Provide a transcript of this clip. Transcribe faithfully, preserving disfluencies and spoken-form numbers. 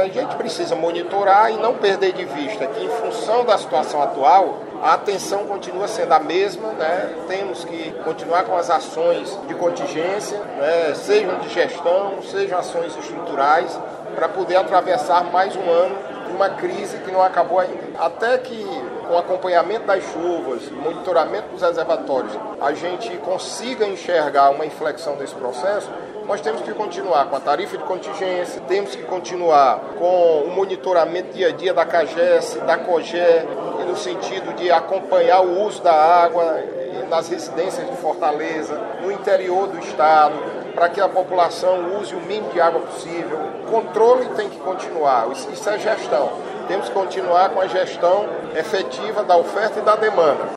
a gente precisa monitorar e não perder de vista que, em função da situação atual, a atenção continua sendo a mesma, né? Temos que continuar com as ações de contingência, né? Sejam de gestão, sejam ações estruturais, para poder atravessar mais um ano de uma crise que não acabou ainda. Até que, com o acompanhamento das chuvas, monitoramento dos reservatórios, a gente consiga enxergar uma inflexão desse processo, nós temos que continuar com a tarifa de contingência, temos que continuar com o monitoramento dia a dia da CAGES, da COGÉ, no sentido de acompanhar o uso da água nas residências de Fortaleza, no interior do estado, para que a população use o mínimo de água possível. O controle tem que continuar, isso é gestão. Temos que continuar com a gestão efetiva da oferta e da demanda.